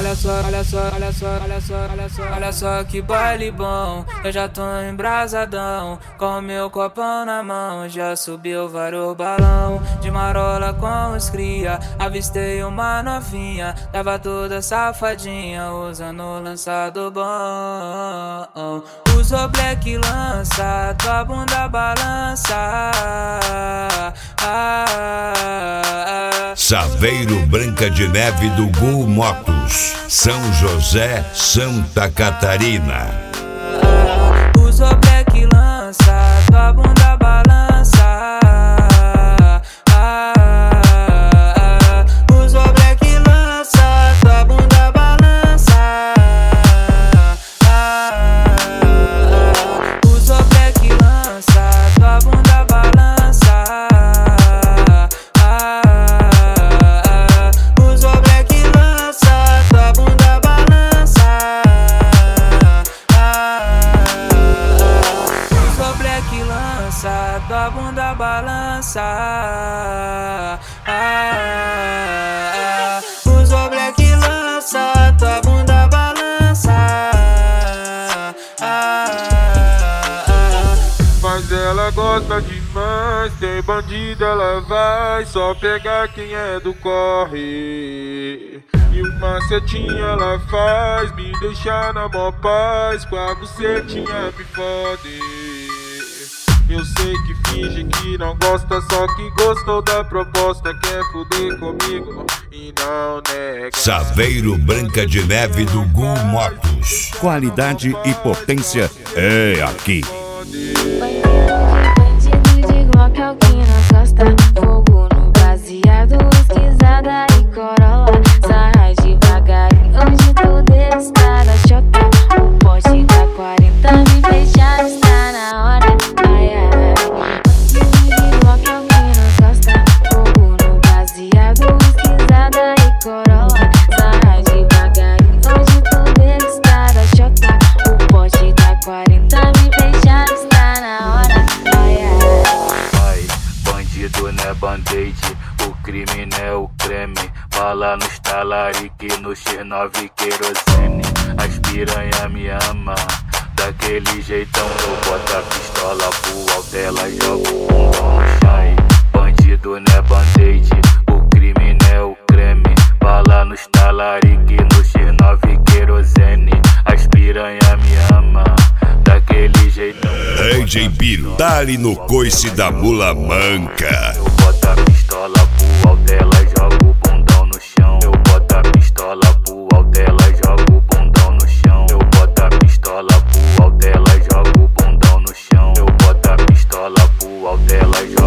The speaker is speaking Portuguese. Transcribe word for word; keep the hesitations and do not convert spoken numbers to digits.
olha só, olha só, olha só, olha só, olha só, olha só que baile bom. Eu já tô embrasadão, com meu copão na mão. Já subiu vários balão, de marola com os cria. Avistei uma novinha, tava toda safadinha, usando o lançado bom. Usou black lança, tua bunda balança. Ah, ah, Saveiro Branca de Neve do Gol Motos, São José, Santa Catarina. Usou black lança, tua bunda balança. Usou black lança, tua bunda balança. Usou black lança, tua bunda balança. Usou black lança, tua bunda balança. Usou black lança, tua bunda balança. Usou black lança, tua bunda balança. Mas ela gosta demais, tem bandido ela vai só pegar quem é do corre. E uma setinha ela faz me deixar na mó paz, com a bucetinha me fode. Eu sei que finge que não gosta, só que gostou da proposta. Quer fuder comigo e não nega. Saveiro Branca de Neve do Gol Motos, qualidade e potência é aqui. Bandido de Glock, alguém não gosta. Fogo no baseado, esquisada e corolla. Sarra devagarinho, onde tudo está na chota. O pote da quarenta me fechar, está na hora. Ai, ai. Bandido de Glock, alguém não gosta. Fogo no baseado, esquisada e corolla. Sarra devagarinho, onde tudo está na chota. O pote da quarenta me fechar, está na hora. Ai, ai. Bandido não é band-aid, o crime não é o creme. Bala no talarique, no X nove querosene. As piranha me ama, daquele jeitão. Eu boto a pistola pro alto, ela joga o bundão no chão. Bandido não é band-aid, o crime não é o creme. Bala no talarique, no X nove querosene. As piranha me ama, daquele jeitão. D J Biro, dá-lhe no coice da mula manca. Eu boto a pistola pro alto, ela joga o bundão no chão. Eu boto a pistola pro alto, ela joga o bundão no chão. Eu boto a pistola pro alto, ela joga o bundão no chão. Eu boto a pistola pro alto, ela joga